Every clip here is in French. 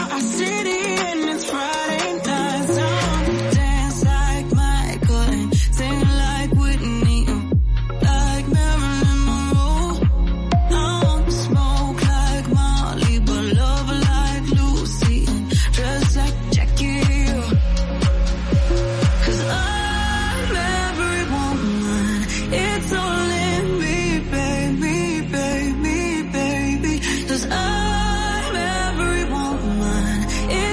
our city and it's Friday night. Don't dance like Michael and sing like Whitney, like Marilyn Monroe. Don't smoke like Molly, but love like Lucy and dress like Jackie. 'Cause I'm every woman, it's all in me, baby, baby, baby. 'Cause I'm every woman,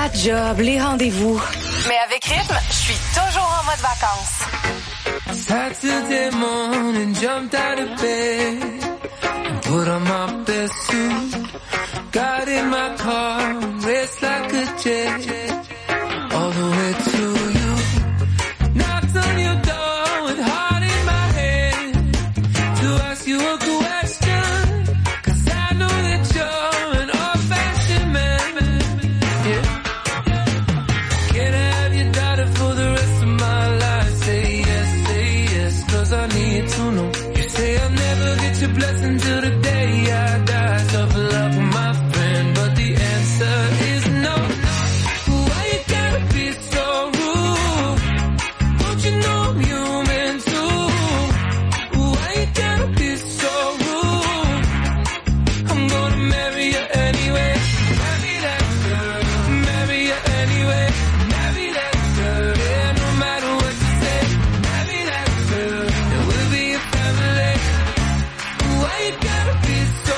La job, les rendez-vous. Mais avec Rythme, je suis toujours en mode vacances. Saturday morning, jumped out of bed, put on my best suit, got in my car, raced like a jet, all the way to you. Knocked on your door with heart in my head, to ask you a question, 'cause I know that you're an old-fashioned man. Yeah. Can I have your daughter for the rest of my life? Say yes, 'cause I need to know. You say I'll never get your blessing till the day I die. Tough luck, my friend, but the answer is no. Why you gotta be so rude? Don't you know I'm human too? Why you gotta be so rude? I'm gonna marry you anyway. Marry that girl. Marry you anyway. Marry that girl. Yeah, no matter what you say. Marry that girl. And we'll be a family. Why you gotta be so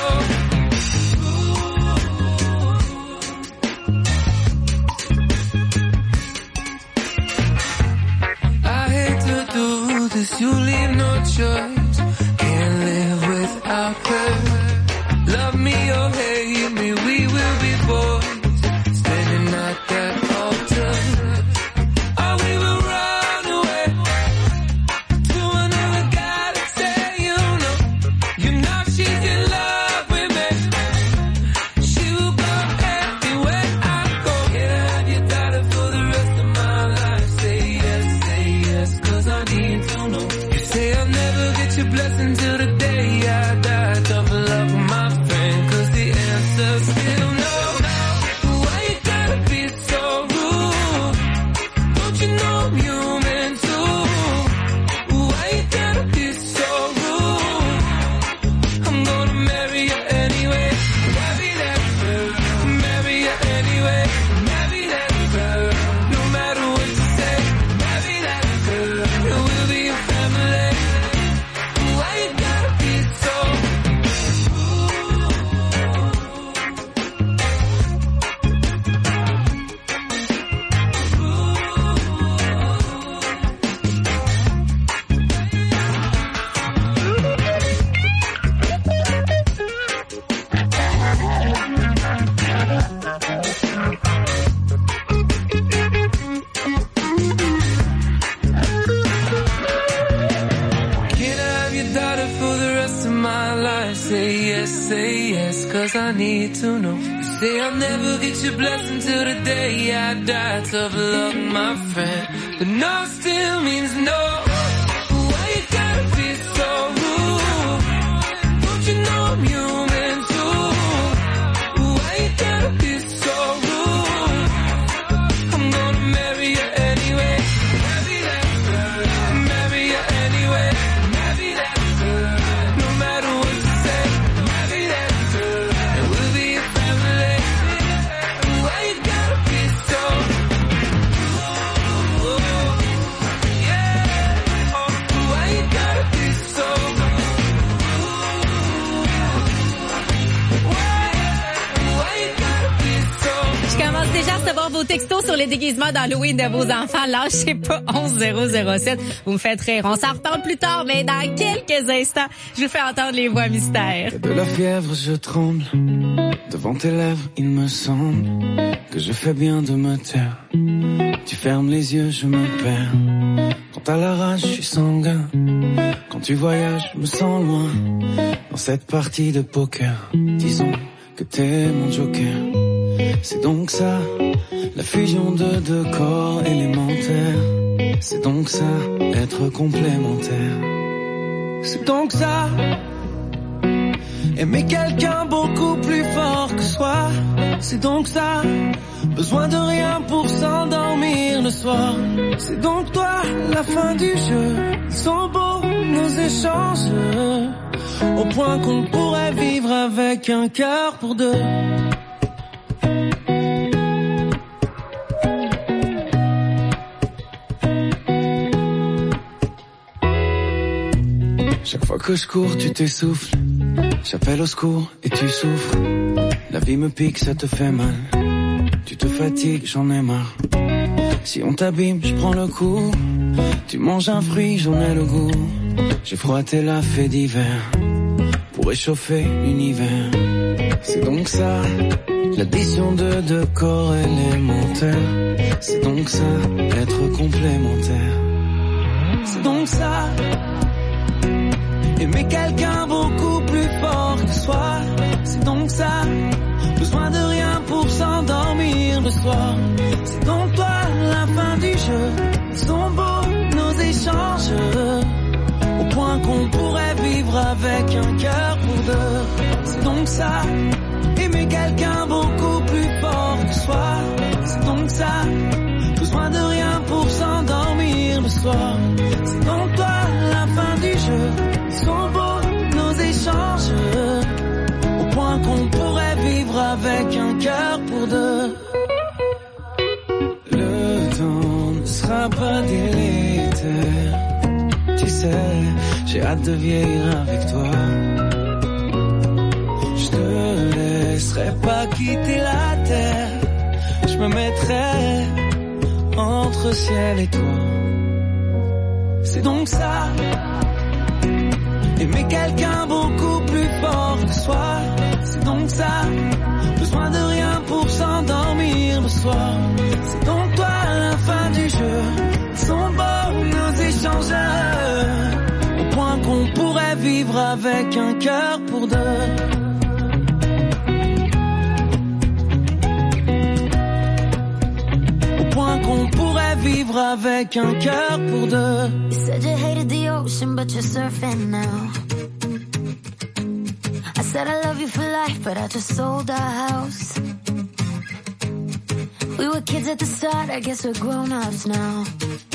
I hate to do this, you leave no choice. Can't live without her. Love me or hate me, we will be boys. Standing at that altar. Or we will run away to another guy to say you know she's in love with me. She will go anywhere I go. Can I have your daughter for the rest of my life? Say yes, 'cause I need to know. You say I'll never get your blessing till the day I die. Tough love, my friend, 'cause the answer's still no. Why you gotta be so rude? Don't you know I'm human too? Why you gotta be so rude? I'm gonna marry you anyway. Marry that girl. Marry you anyway. Marry that girl. No matter what you say. Marry that girl. And we'll be a family. Why you gotta be so Can I have your daughter for the rest of my life? Say yes, 'cause I need to know. You say I'll never get your blessing till the day I die. Tough luck, my friend, but no still means no. Why you gotta be so rude? Don't you know I'm human too? Why you gotta be so rude? I'm gonna marry you anyway. Marry that girl. Marry you anyway. Marry that girl. No matter what you say. Marry that girl. And we'll be a family. Why you gotta be so yeah. Why you gotta be so Why you gotta be so Je commence déjà à recevoir vos textos sur les déguisements d'Halloween de vos enfants. Lâchez pas 11007. Vous me faites rire. On s'en reparle plus tard, mais dans quelques instants, je vous fais entendre les voix mystères. De la fièvre, je tremble. Devant tes lèvres, il me semble que je fais bien de me taire. Tu fermes les yeux, je me perds. Quand à la rage, je suis sanguin. Quand tu voyages, je me sens loin. Dans cette partie de poker, disons que t'es mon joker. C'est donc ça, la fusion de deux corps élémentaires. C'est donc ça, être complémentaire. C'est donc ça, aimer quelqu'un beaucoup plus fort que soi. C'est donc ça, besoin de rien pour s'endormir le soir. C'est donc toi, la fin du jeu. Ils sont beaux nos échanges, au point qu'on pourrait vivre avec un cœur pour deux. Chaque fois que je cours, tu t'essouffles. J'appelle au secours et tu souffres. La vie me pique, ça te fait mal. Tu te fatigues, j'en ai marre. Si on t'abîme, je prends le coup. Tu manges un fruit, j'en ai le goût. J'ai frotté la fée d'hiver pour réchauffer l'univers. C'est donc ça, l'addition de deux corps élémentaires. C'est donc ça, être complémentaire. C'est donc ça, aimer quelqu'un beaucoup plus fort que soi. C'est donc ça, besoin de rien pour s'endormir le soir. C'est donc toi, la fin du jeu. Sont beaux nos échanges, au point qu'on pourrait vivre avec un cœur pour deux. C'est donc ça, aimer quelqu'un beaucoup plus fort que soi. C'est donc ça, besoin de rien pour s'endormir le soir. C'est donc toi, la fin du jeu. Sont beaux nos échanges, au point qu'on pourrait vivre avec un cœur pour deux. Le temps ne sera pas délétère. Tu sais, j'ai hâte de vieillir avec toi. Je te laisserai pas quitter la terre. Je me mettrai entre ciel et toi. C'est donc ça, aimer quelqu'un beaucoup plus fort que soi. C'est donc ça, besoin de rien pour s'endormir le soir. C'est donc toi, la fin du jeu. Sont beaux nos échanges, au point qu'on pourrait vivre avec un cœur pour deux. Au point qu'on pourrait vivre avec un cœur pour deux. You said you hated the ocean, but you're surfing now. I said I love you for life, but I just sold our house. We were kids at the start, I guess we're grown-ups now.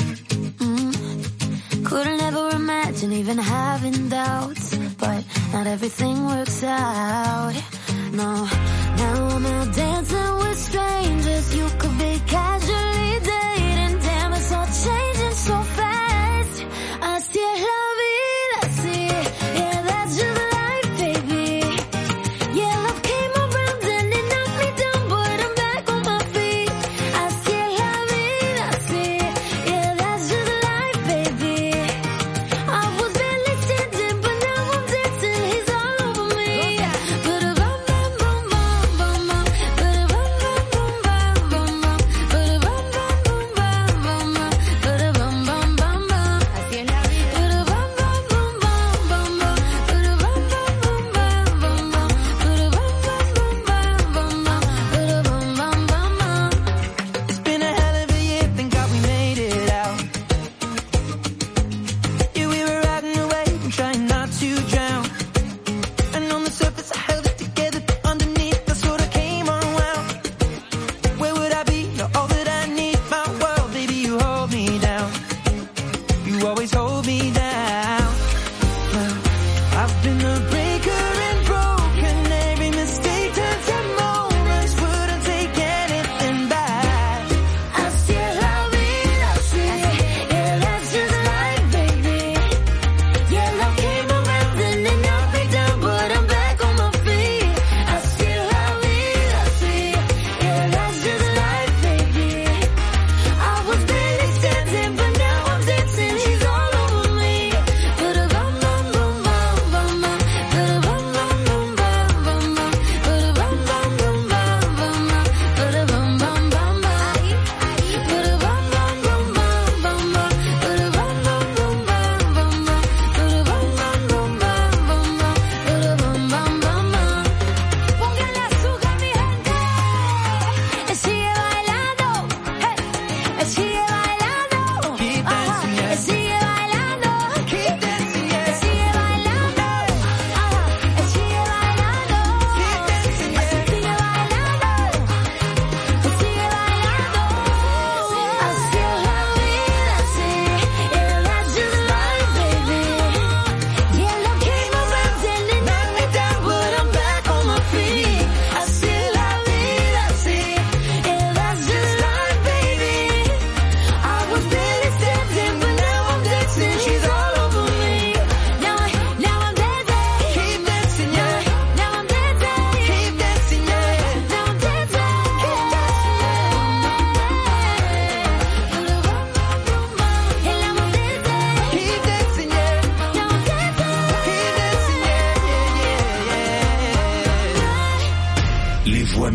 Couldn't ever imagine even having doubts, but not everything works out. No, now I'm out dancing with strangers. You could be casually dating. Damn, it's all changing so fast. Así es la vida, así. Yeah, that's just life, baby. Yeah, love came around and it knocked me down, but I'm back on my feet. Así es la vida, así. Yeah, that's just life, baby. I was barely standing, but now I'm dancing. He's all over me. Ba-da-bum, bum, bum, bum, bum, bum. Ba-da-bum, bum, bum, bum, bum, bum. Ba-da-bum, bum, bum, bum, bum, bum. Ba-da-bum, bum, bum, bum. Así es la vida. Ba-da-bum, bum, bum, bum, bum, bum. Ba-da-bum, bum, bum, bum, bum, bum. Ba-da-bum, bum, bum, bum, bum, bum. Ba-da-bum, bum, bum, bum. It's been a hell of a year, thank God we made it out. Yeah, we were riding away and trying not to drown. And on the surface I held it together, but underneath I sort of came unwound. Where would I be? You're all that I need, my world, baby, you hold me down. You always hold me down. Well, I've been a breaker and broken. Every mistake turns to moments. Wouldn't take anything back. Así es la vida, así. Yeah, that's just life, baby. Yeah, love came around and it knocked me down, but I'm back on my feet. Así es la vida, así. Yeah, that's just life, baby. I was barely standing, but now I'm dancing. He's all over me.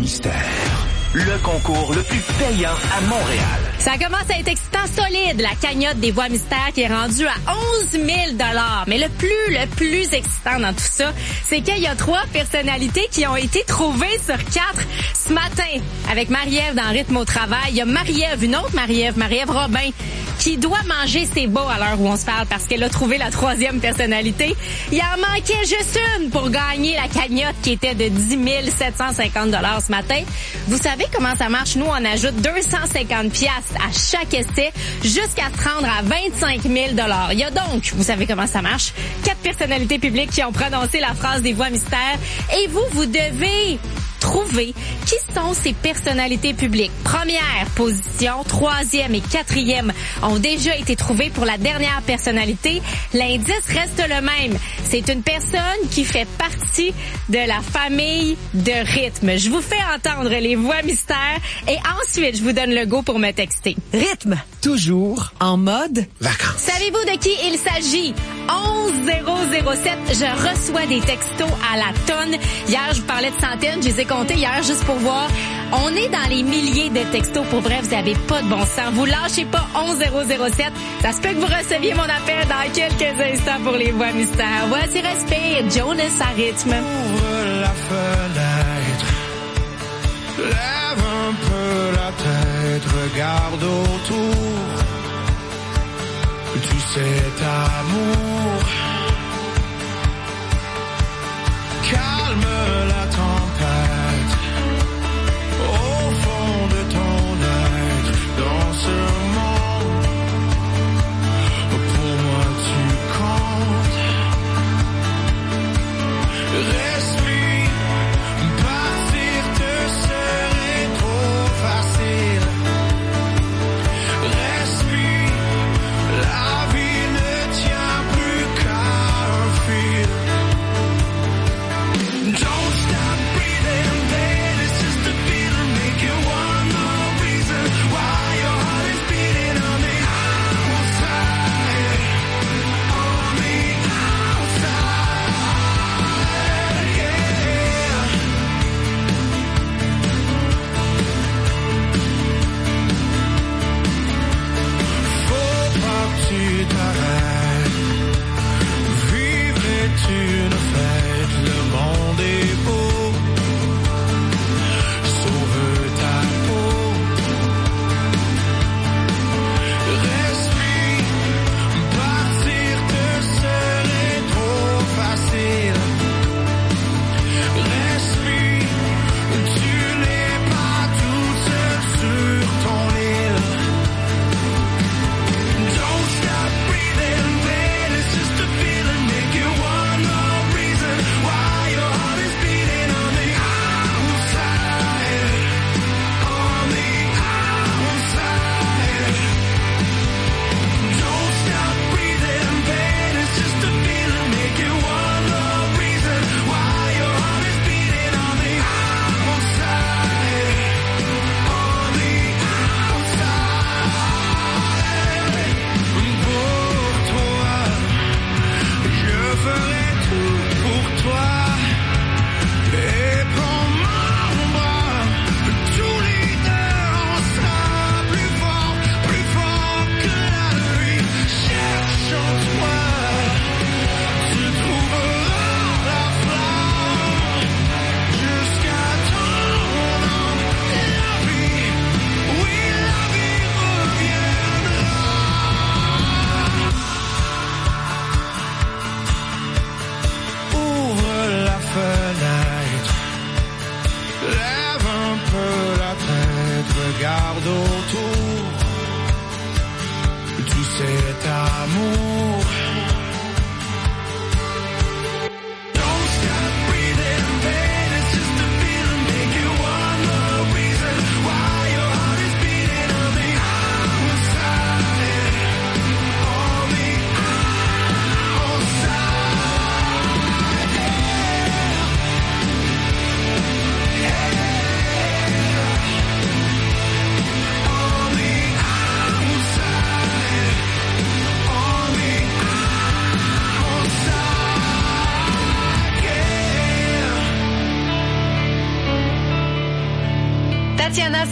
mystère. Le concours le plus payant à Montréal. Ça commence à être excitant solide, la cagnotte des voix mystères qui est rendue à 11 000 $. Mais le plus excitant dans tout ça, c'est qu'il y a 3 personnalités qui ont été trouvées sur 4 ce matin. Avec Marie-Ève dans Rythme au travail, il y a Marie-Ève, une autre Marie-Ève Robin, qui doit manger ses bas à l'heure où on se parle parce qu'elle a trouvé la 3e personnalité. Il en manquait juste une pour gagner la cagnotte qui était de 10 750 $ ce matin. Vous savez comment ça marche? Nous, on ajoute 250 piastres à chaque essai jusqu'à se rendre à 25 000 $. Il y a donc, vous savez comment ça marche, 4 personnalités publiques qui ont prononcé la phrase des voix mystères et vous devez trouver qui sont ces personnalités publiques. Première position, 3e et 4e ont déjà été trouvés pour la dernière personnalité. L'indice reste le même. C'est une personne qui fait partie de la famille de Rythme. Je vous fais entendre les voix mystères et ensuite je vous donne le go pour me texter. Rythme, toujours en mode vacances. Savez-vous de qui il s'agit? 11007. Je reçois des textos à la tonne. Hier, je vous parlais de centaines. Je les ai comptés hier juste pour voir. On est dans les milliers de textos. Pour vrai, vous avez pas de bon sens. Vous lâchez pas 11007. Ça se peut que vous receviez mon appel dans quelques instants pour les voix mystères. Voici Respire, Jonas à Rythme. Ouvre la fenêtre, lève un peu la tête, regarde autour. Tu sais, amour, calme la tempête au fond de ton être. Dans ce monde, pour moi tu comptes. Respire, partir te serait trop facile. Respire, la vie ne tient plus qu'à un fil. Don't stop.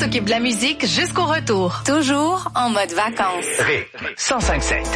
s'occupe de la musique jusqu'au retour. Toujours en mode vacances. Rythme 105.7.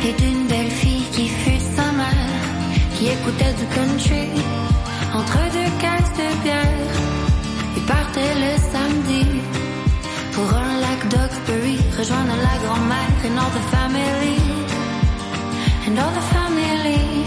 et d'une belle fille qui fut sa mère, qui écoutait du country entre deux caisses de bière. Ils partaient le samedi pour un lac d'Oxbury, rejoindre la grand-mère and all the family, and all the family.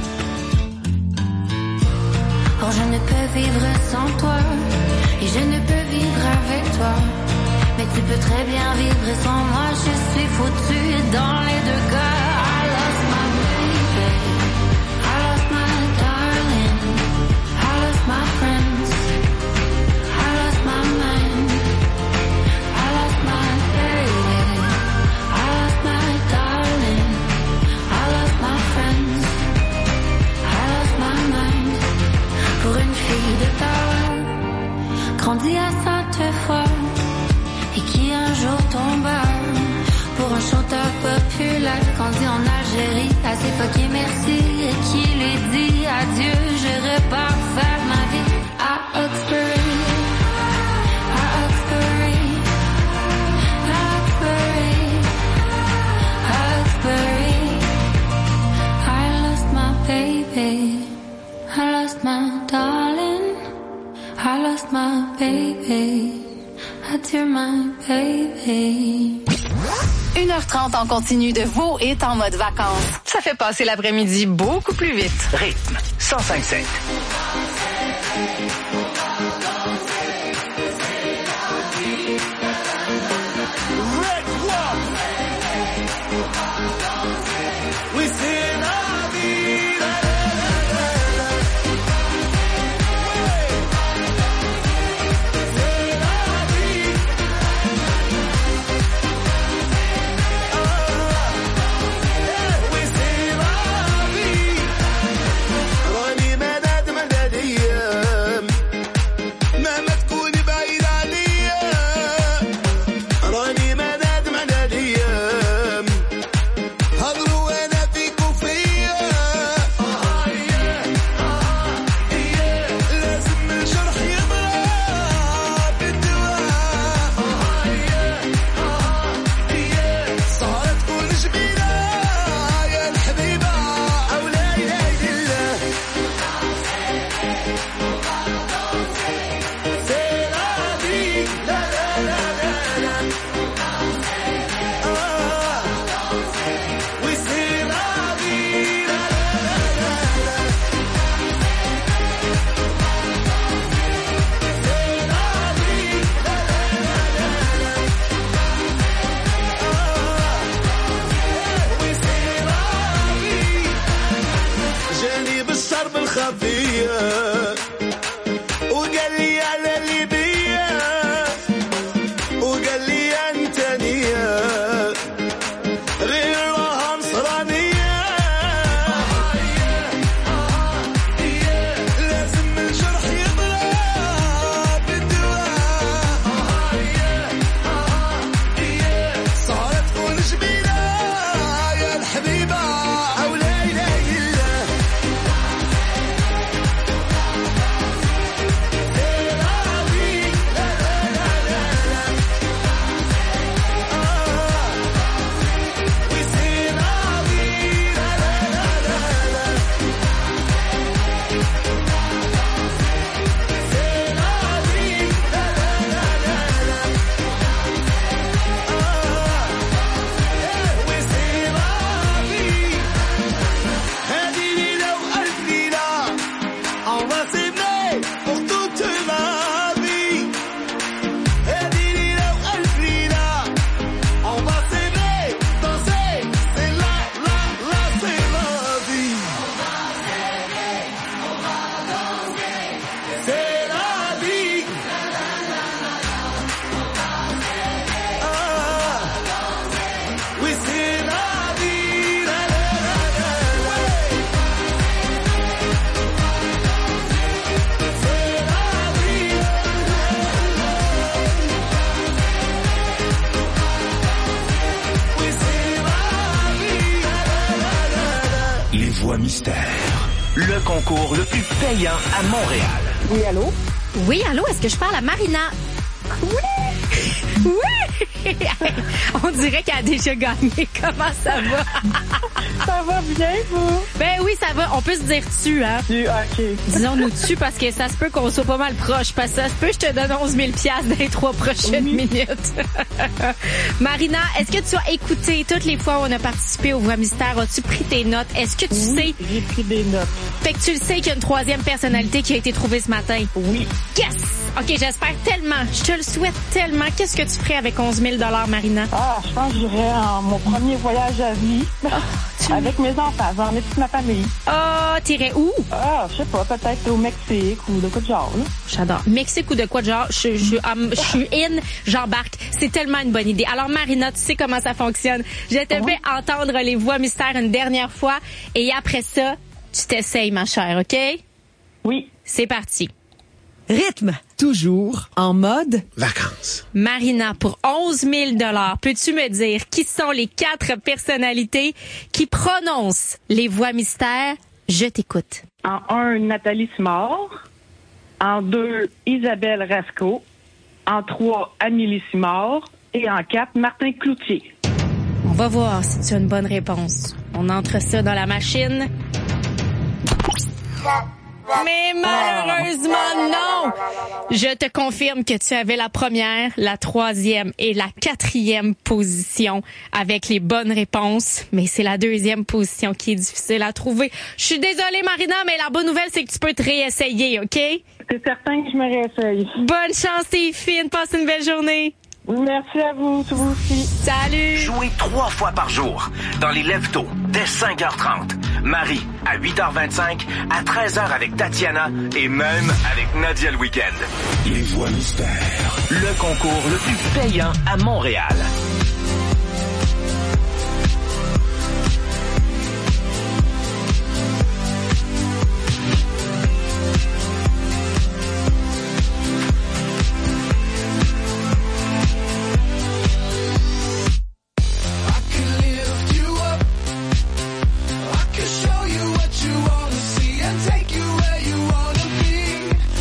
Oh, je ne peux vivre sans toi, et je ne peux vivre avec toi. Mais tu peux très bien vivre sans moi, je suis foutue dans les deux cas. I lost my baby, I lost my darling, I lost my friends, I lost my mind, I lost my baby, I lost my darling, I lost my friends, I lost my mind. Pour une fille de parole, grandie à Sainte-Foy, et qui un jour tomba pour un chanteur populaire, grandi en Algérie, à s'époquer merci, et qui lui dit adieu, je repars faire ma vie à Oxbury, à Oxbury, à Oxbury, à Oxbury. I lost my baby, I lost my darling, I lost my baby. Adieu, my baby. 1h30 en continu de vos hits en mode vacances. Ça fait passer l'après-midi beaucoup plus vite. Rythme 105.5. Oui, c'est la vie. Voix mystère. Le concours le plus payant à Montréal. Oui, allô? Oui, allô? Est-ce que je parle à Marina? Oui! Oui! On dirait qu'elle a déjà gagné. Comment ça va? Ça va bien, vous? Ben oui, ça va. On peut se dire tu, hein? Tu, OK. Disons-nous tu parce que ça se peut qu'on soit pas mal proche. Parce que ça se peut, je te donne 11 000 $ dans les 3 prochaines minutes. Marina, est-ce que tu as écouté toutes les fois où on a participé aux Voix Mystères? As-tu pris tes notes? Est-ce que tu sais? J'ai pris des notes. Fait que tu le sais qu'il y a une 3e personnalité qui a été trouvée ce matin? Oui. Yes! OK, j'espère tellement. Je te le souhaite tellement. Qu'est-ce que tu ferais avec 11 000 $, Marina? Ah, je pense que j'irais en mon premier voyage à vie. Avec mes enfants, j'en ai toute ma famille. Ah, t'irais où? Ah, je sais pas, peut-être au Mexique ou de quoi de genre, là. J'adore. Mexique ou de quoi de genre? Je suis in, j'embarque. C'est tellement une bonne idée. Alors, Marina, tu sais comment ça fonctionne. Je te fais entendre les Voix Mystères une dernière fois et après ça, tu t'essayes, ma chère, OK? Oui. C'est parti. Rythme, toujours en mode vacances. Marina, pour 11 000 $, peux-tu me dire qui sont les 4 personnalités qui prononcent les Voix Mystères? Je t'écoute. En 1, Nathalie Simard. En 2, Isabelle Rasco. En 3, Amélie Simard. Et en 4, Martin Cloutier. On va voir si tu as une bonne réponse. On entre ça dans la machine. Mais malheureusement, non! Je te confirme que tu avais la première, la 3e et la 4e position avec les bonnes réponses, mais c'est la 2e position qui est difficile à trouver. Je suis désolée, Marina, mais la bonne nouvelle, c'est que tu peux te réessayer, OK? C'est certain que je me réessaye. Bonne chance, t'es fine. Passe une belle journée. Merci à vous, vous aussi. Salut! Jouez 3 fois par jour dans les Lève-Tôt, dès 5h30. Marie, à 8h25, à 13h avec Tatiana et même avec Nadia le week-end. Les Voix Mystères. Le concours le plus payant à Montréal.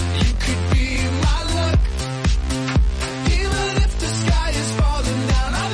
Even if the sky is falling down,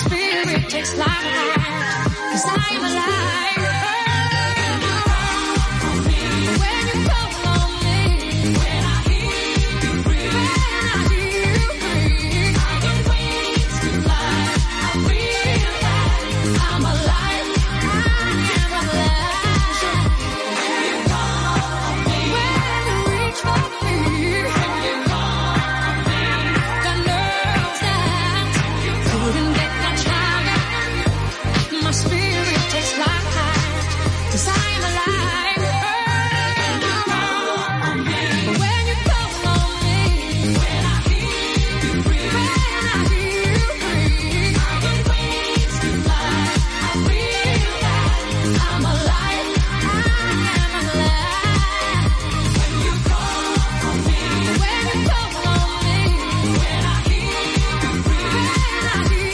spirit takes flight, 'cause I am alive. When you call on me, when I hear you breathe, I get wings to fly. I realize I'm alive. I am alive. When you call on me, when you reach for me, when you call on me, got nerves that couldn't get that stronger. My spirit takes flight, 'cause I am alive. When you call on me, when I hear you breathe, I get wings to fly. I realize I'm alive. I am alive. When you call on me, when you call on me, when I hear you breathe, I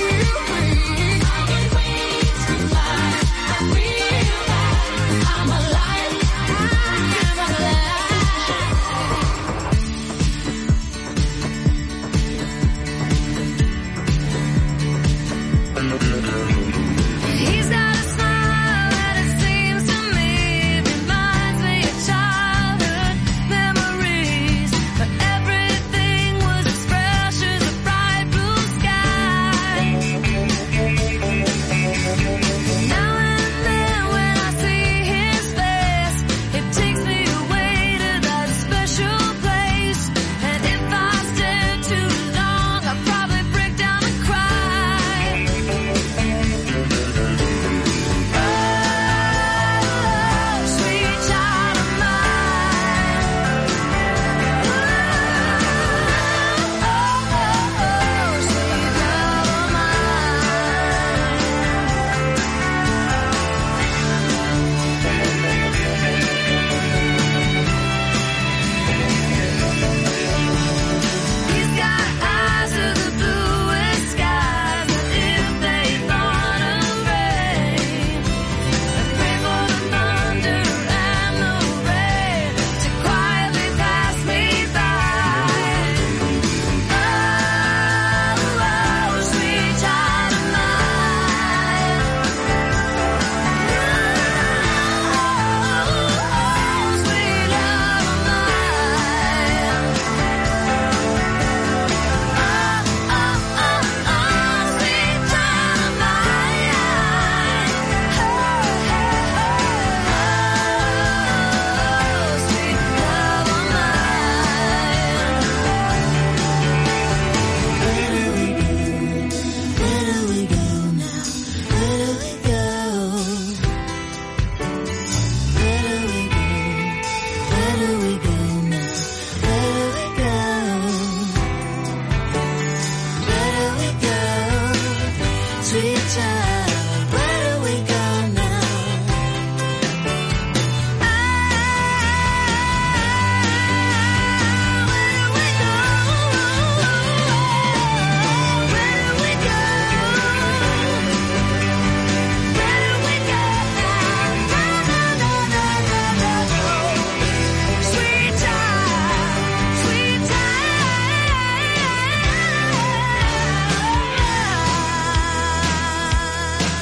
get wings to fly. I realize I'm alive. I am alive. He's got a smile that it seems to me reminds me of childhood memories, but everything was as fresh as a bright blue sky. Now and then when I see his face, it takes me away to that special place. And if I stare too long, I'll probably break down and cry. Oh, sweet child of mine. Oh, sweet love of He's got eyes of the bluest skies, and if they thought of rain, I'd pray for the thunder and the rain to quietly pass me by. Oh, sweet child of mine. Oh, sweet love of mine. Sweet child of mine. Sweet love of mine. Where do we go now? Where do we go? Where do we go? Where do we go now? Where do we go? Where do we go? Sweet child, where do we go now? Sweet child, sweet child.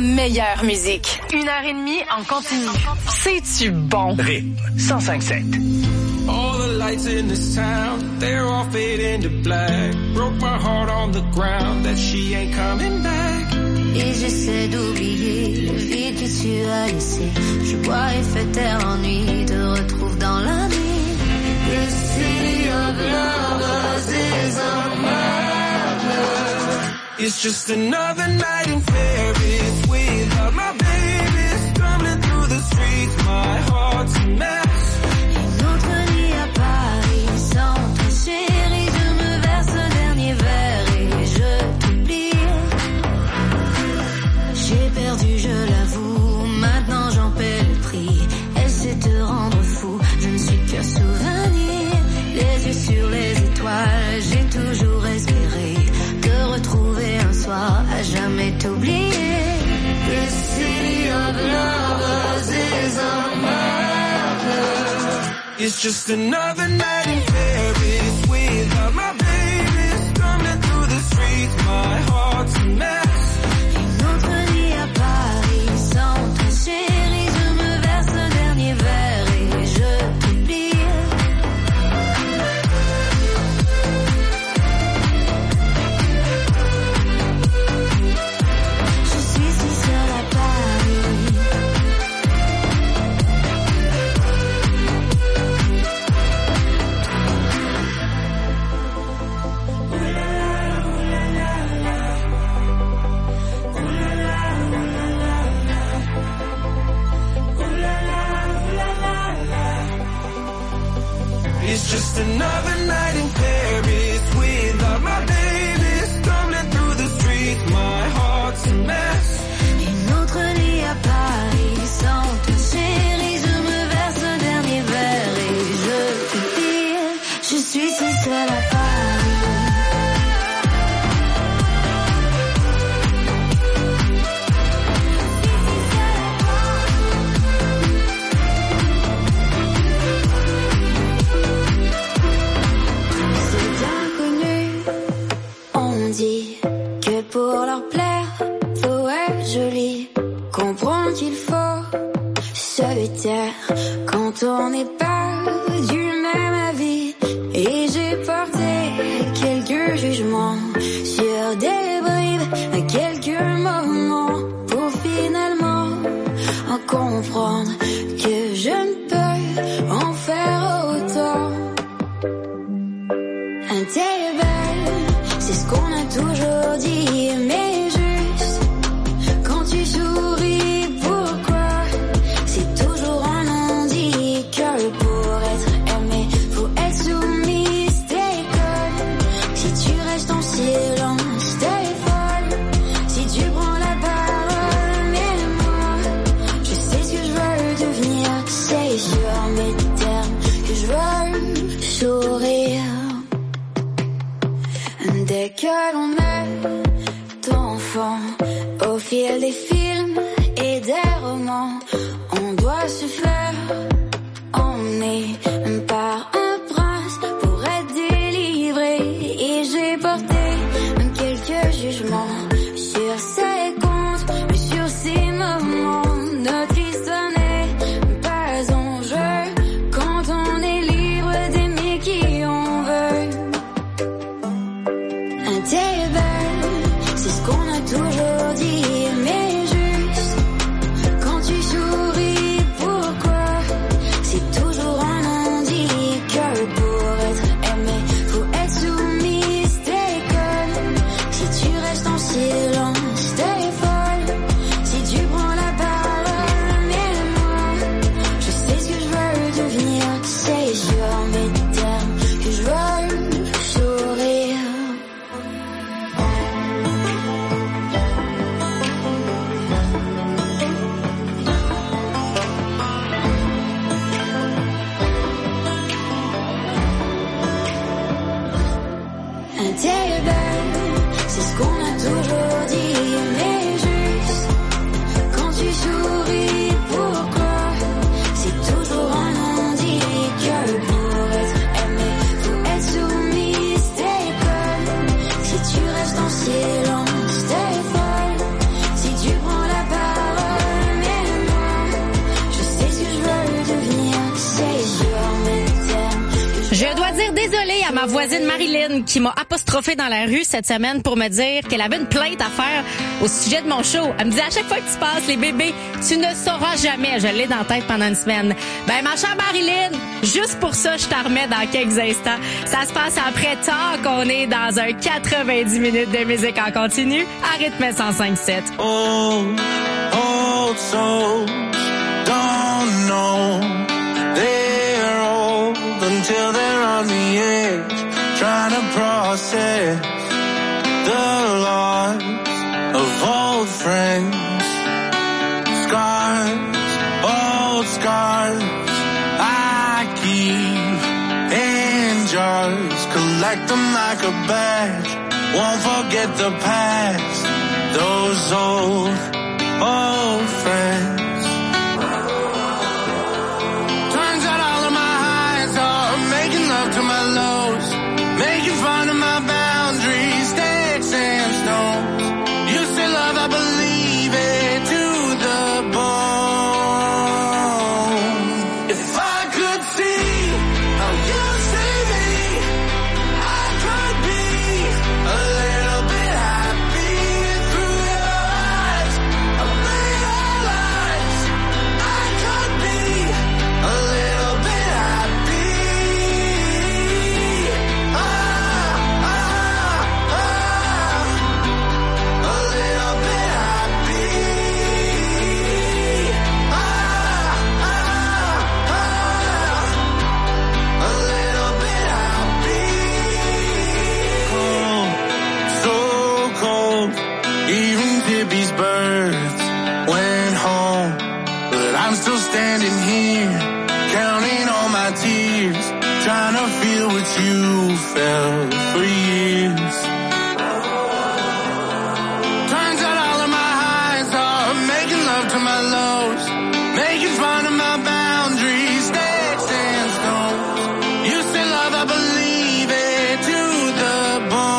meilleure musique. 1h30 en continu. C'est-tu bon? Rythme 105.7. All the lights in this town, they're all fading to black. Broke my heart on the ground that she ain't coming back. Et j'essaie d'oublier le vide que tu as laissé. Je bois et fais taire l'ennui, te retrouve dans la nuit. The city of lovers is a murder. It's just another night in Paris without my baby. Stumbling through the streets, my heart's a mess. Une autre nuit à Paris sans toi chérie. Je me verse le dernier verre et je t'oublie. J'ai perdu, je l'avoue, maintenant j'en paie le prix. Essaie de te rendre fou, je ne suis qu'un souvenir. Les yeux sur les étoiles, j'ai toujours espéré te retrouver un soir, à jamais t'oublier. The city of lovers is a murder. It's just another night in Paris without my baby. Stumbling through the streets, my heart's a mess. Une autre nuit à Paris sans toi chérie. Je me verse le dernier verre et je t'oublie. Je suis si seule à Paris. It's just another night in Paris without my baby. Stumbling through the streets, my heart's a mess. Une autre nuit à Paris sans toi chérie. Je me verse le dernier verre et je t'oublie. Je suis si seule à Paris. On dit que pour leur plaire, faut être joli. Comprends qu'il faut se taire quand on n'est pas du même avis. Et j'ai porté quelques jugements sur des bribes, quelques moments, pour finalement en comprendre que je ne peux en faire autant. T'es belle, c'est ce qu'on a toujours dit, mais juste quand tu souris, pourquoi c'est toujours un non-dit, que pour être aimé, faut être soumise, t'es conne. Si tu restes en silence, t'es folle. Si tu prends la parole, mais moi, je sais ce que je veux devenir. C'est sur mes termes que je veux sourire. Dès que l'on est enfant, au fil des films et des romans, on doit se faire emmener par un prince pour être délivré. Et j'ai porté quelques jugements sur ses comptes, mais sur ces moments, notre histoire n'est pas en jeu quand on est libre d'aimer qui on veut. T'es belle, c'est ce qu'on a toujours dit, mais ma voisine Marilyn qui m'a apostrophé dans la rue cette semaine pour me dire qu'elle avait une plainte à faire au sujet de mon show. Elle me dit à chaque fois que tu passes les bébés, tu ne sauras jamais. Je l'ai dans la tête pendant une semaine. Ben, ma chère Marilyn, juste pour ça, je t'en remets dans quelques instants. Ça se passe après tant qu'on est dans un 90 minutes de musique en continu à rythme 105.7. Old souls don't know they're old until they're on the edge, trying to process the loss of old friends. Scars, old scars, I keep in jars, collect them like a badge, won't forget the past, those old friends. Turns out all of my highs are making love to my lows, making fun of my boundaries, sticks and stones. You say love, I believe it to the bone. If I could see how you see me, I could be a little bit happy through your eyes. I realize I could be a little bit happy. A little bit happy. A little bit happy. Cold, so cold. Even Tippy's birds went home, but I'm still standing here, counting all my tears, trying to feel what you felt for years. Turns out all of my highs are making love to my lows, making fun of my boundaries, sticks and stones. You say love, I believe it to the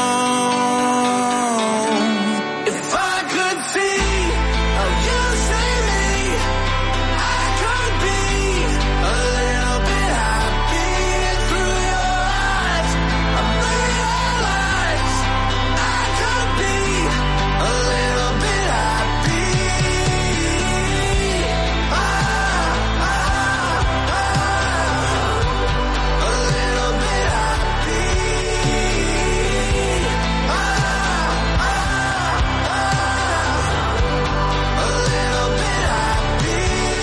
bone. If I could see how you see me, I could be a little bit happy through your eyes. I realize I could be a little bit happy. A little bit happy. A little bit happy.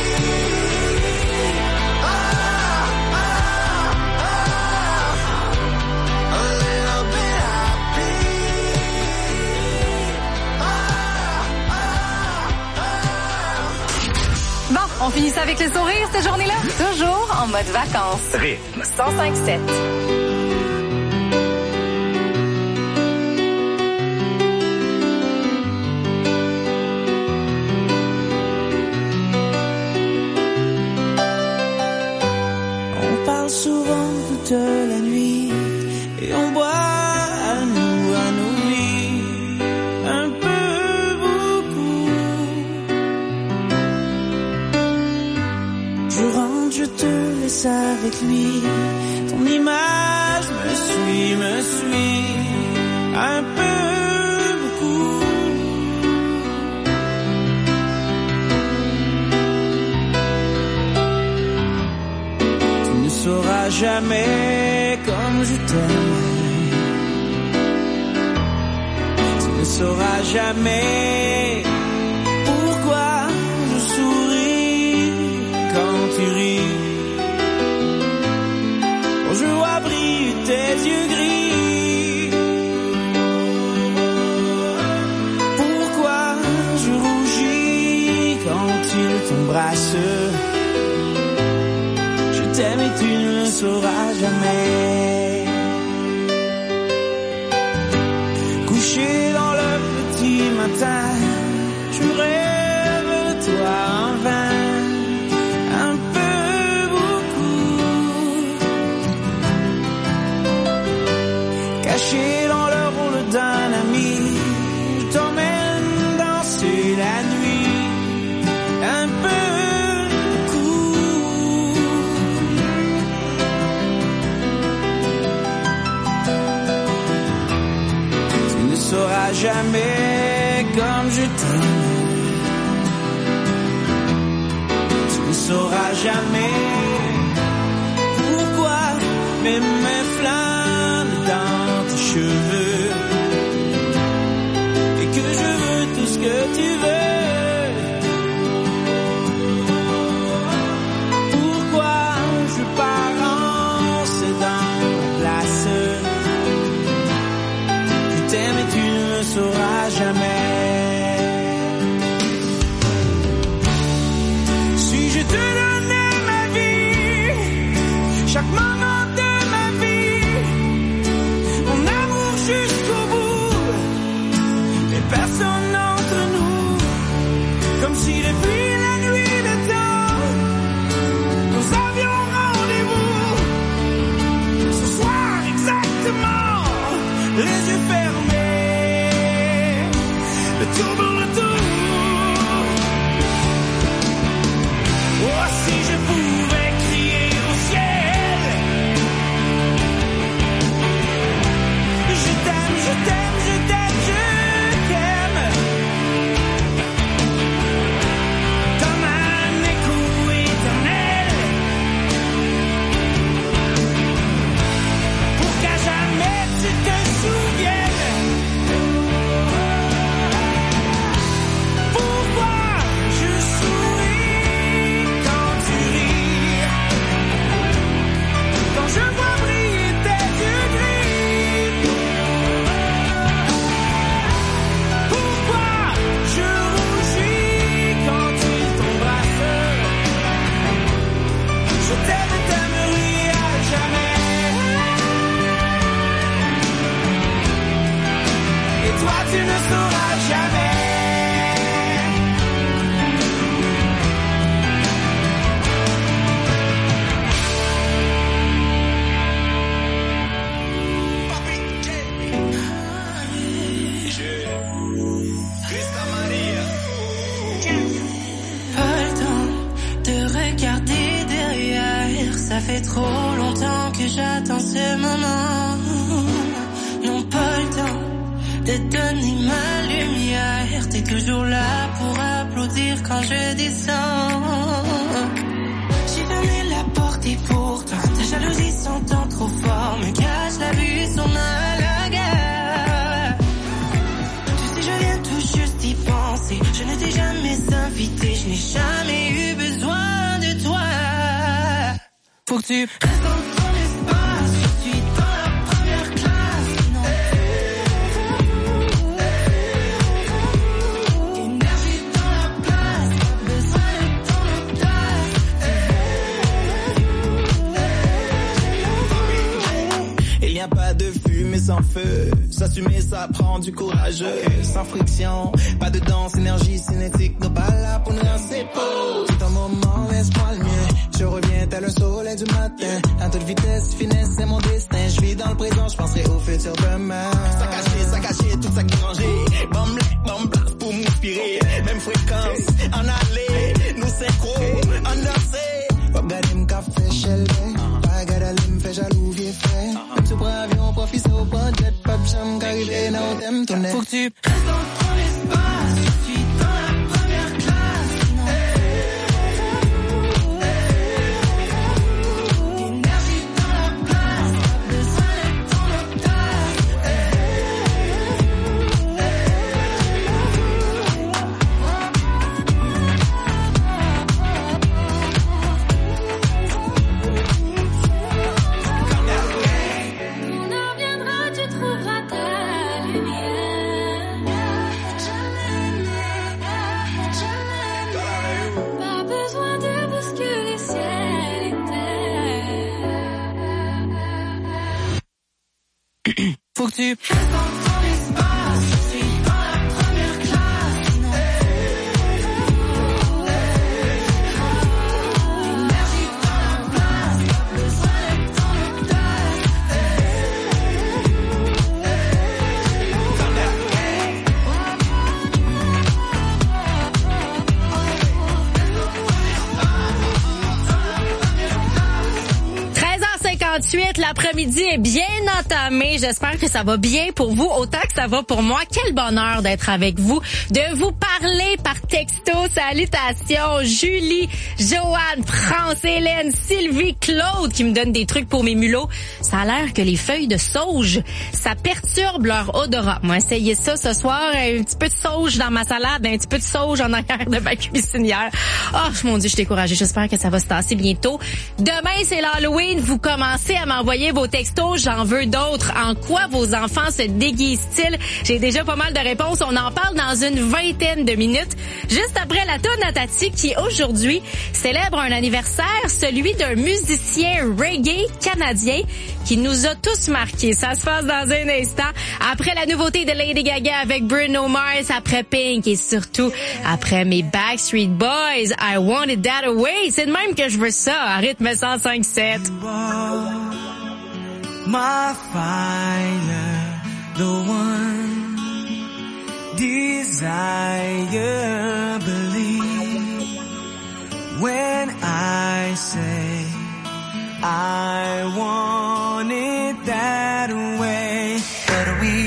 A little bit happy. Bon, on finit ça avec le sourire cette journée-là. Toujours en mode vacances. Rythme 105.7. On parle souvent toute la nuit et on boit à nos vies, un peu beaucoup. Je rentre, je te laisse avec lui, ton image me suit, un peu beaucoup. Tu ne sauras jamais comme je t'aime. Tu ne sauras jamais pourquoi je souris quand tu ris. Quand je vois briller tes yeux gris. Pourquoi je rougis quand il t'embrasse. Je t'aime et tu ne le sauras jamais. Couché dans le petit matin, je rêve de toi en vain, un peu beaucoup. Caché dans le rôle d'un ami, je t'emmène danser la nuit, un peu beaucoup. sauras jamais comme je t'aime. Tu ne sauras jamais pourquoi même mes flammes dans tes cheveux et que je veux tout ce que tu veux. Pourquoi je pars en cédant la place. Je t'aime et tu ne le sauras jamais. Si je te donnais ma vie, chaque moment de ma vie, mon amour jusqu'au bout, mais personne entre nous, comme si depuis la nuit de temps, nous avions rendez-vous, ce soir exactement, les yeux fermés, le tour pour le tour. Oh, si je pouvais crier au ciel, je t'aime, je t'aime, je t'aime, je t'aime, comme un écho éternel, pour qu'à jamais tu te souviennes. Pourquoi je souris quand tu ris, quand je vois briller tes yeux gris. Pourquoi je rougis quand tu t'embrasses. Je t'aime et t'aimerai à jamais. Et toi tu ne sauras jamais. Pas le temps de regarder derrière. Ça fait trop longtemps que j'attends ce moment. Non, pas le temps de donner ma lumière. T'es toujours là pour applaudir quand je descends. J'ai fermé la porte et pourtant ta jalousie s'entend trop fort, me cache la vue sur ma lagarde. Tu sais, je viens tout juste d'y penser. Je ne t'ai jamais invité, je n'ai jamais eu besoin de toi. Faut que tu restes dans ton espace, je suis dans la première classe. Non. Énergie dans la place, pas besoin de ton audace. Il n'y a pas de fumée sans feu. S'assumer, ça prend du courage. Sans friction, pas de danse, énergie cinétique. Nos pas là pour nous lancer pause. C'est un moment, laisse-moi le mien. Je reviens tel un soleil du matin. À toute vitesse, finesse, c'est mon destin. Je vis dans le présent, je penserai au futur demain. Ça caché, tout ça qui rangé. Bombe blast pour m'inspirer. Même fréquence, en aller. Nous synchro, en danser. Pop gade m'café chelbe. Pas gade m'fait jaloux, vieux frère. Même si prends avion, profite au bon jet. Pop j'aime qu'arriver, non, t'aimes ton nez. Faut que tu restes dans ton espace, je suis dans la première classe. Non. Énergie dans la place, pas besoin de ton audace. On en reviendra, tu trouveras ta lumière. Pas besoin de bousculer ciel et terre. Faut que tu restes dans ton espace, je suis dans la première classe. Non. Énergie dans la place, pas besoin de ton audace. 8h38, l'après-midi est bien entamé. J'espère que ça va bien pour vous, autant que ça va pour moi. Quel bonheur d'être avec vous, de vous parler par texto. Salutations, Julie, Joanne, France, Hélène, Sylvie, Claude qui me donnent des trucs pour mes mulots. Ça a l'air que les feuilles de sauge, ça perturbe leur odorat. Moi, essayez ça ce soir. Un petit peu de sauge dans ma salade, un petit peu de sauge en arrière de ma cuisinière. Oh, mon Dieu, je suis découragée. J'espère que ça va se tasser bientôt. Demain, c'est l'Halloween. Vous commencez à m'envoyer vos textos. J'en veux d'autres. En quoi vos enfants se déguisent-ils? J'ai déjà pas mal de réponses. On en parle dans une vingtaine de minutes. Juste après la toune à Tati qui, aujourd'hui, célèbre un anniversaire, celui d'un musicien reggae canadien qui nous a tous marqués. Ça se passe dans un instant. Après la nouveauté de Lady Gaga avec Bruno Mars, après Pink et surtout après mes Backstreet Boys, I Want It That Way. C'est de même que je veux ça, à rythme 105.7. My fire, the one desire, believe when I say I want it that way. But we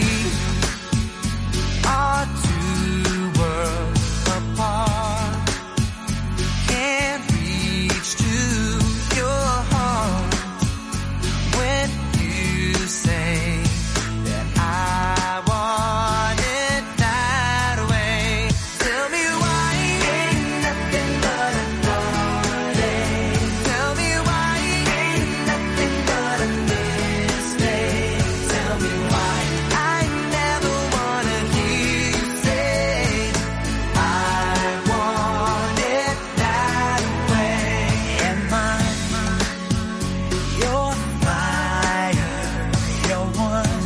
are two worlds apart, can't reach to your heart when you say that I want it that way. Tell me why ain't nothing but a heartache. Tell me why ain't nothing but a mistake. Tell me why I never wanna hear you say I want it that way. And mine, your fire, your one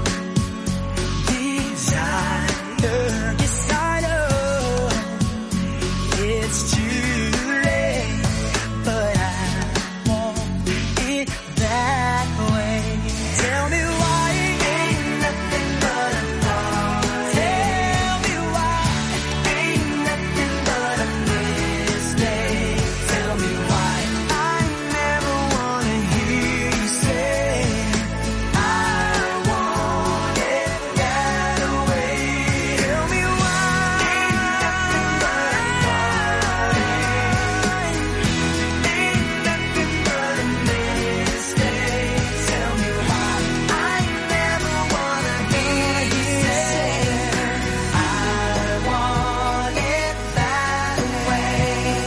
desire. Yes, I know it's too late, but I want it that way. Tell me why ain't nothing but a thought. Tell me why ain't nothing but a mistake. Tell me why I never wanna hear you say I want it that way. Tell me why ain't nothing but a thought. Ain't nothing but a mistake. Tell me why I never wanna hear you say I want it that way.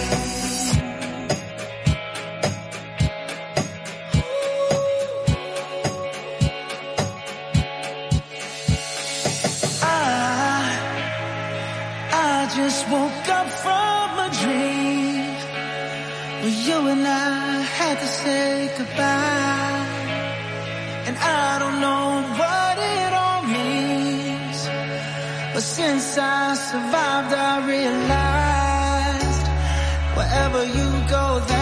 I just woke up from a dream where you and I had to say goodbye. And I don't know what it all means, but since I survived, I realized wherever you go,